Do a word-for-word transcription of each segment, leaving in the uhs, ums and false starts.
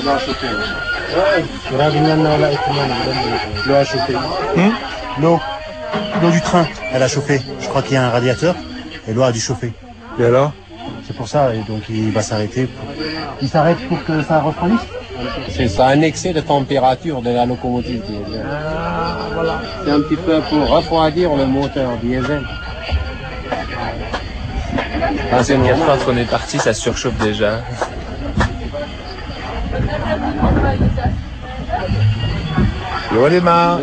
L'eau à chauffer. L'eau à chauffer. L'eau. L'eau du train, elle a chauffé. Je crois qu'il y a un radiateur et l'eau a dû chauffer. Et alors? C'est pour ça, et donc il va s'arrêter. Pour... Il s'arrête pour que ça refroidisse. C'est ça, un excès de température de la locomotive diesel. Ah, voilà. C'est un petit peu pour refroidir le moteur diesel. Ah, c'est bien, quand on est parti, ça surchauffe déjà. L'eau démarre.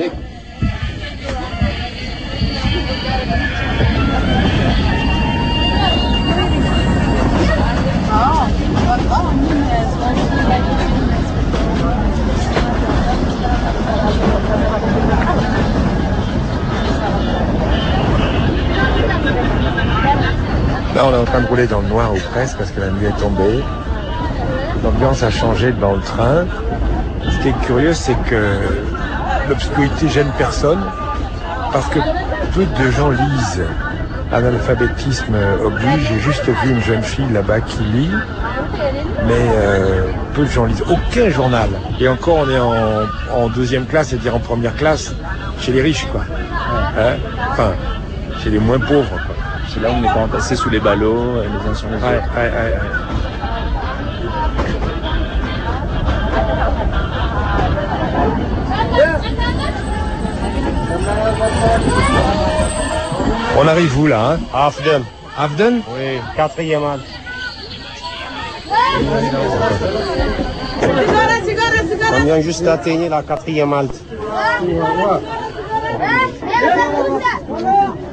Là, on est en train de rouler dans le noir ou presque parce que la nuit est tombée. L'ambiance a changé dans le train. Ce qui est curieux, c'est que l'obscurité gêne personne parce que peu de gens lisent. Analphabétisme oblige. J'ai juste vu une jeune fille là-bas qui lit, mais euh, peu de gens lisent. Aucun journal. Et encore, on est en, en deuxième classe, c'est-à-dire en première classe, chez les riches, quoi. Hein, enfin, chez les moins pauvres, quoi. C'est là où on est pas entassés sous les ballots, les uns sur les autres. Ouais, ouais, ouais, ouais. On arrive où là, hein? Afden. Afden? Oui, quatrième halte. On vient juste d'atteindre la quatrième halte.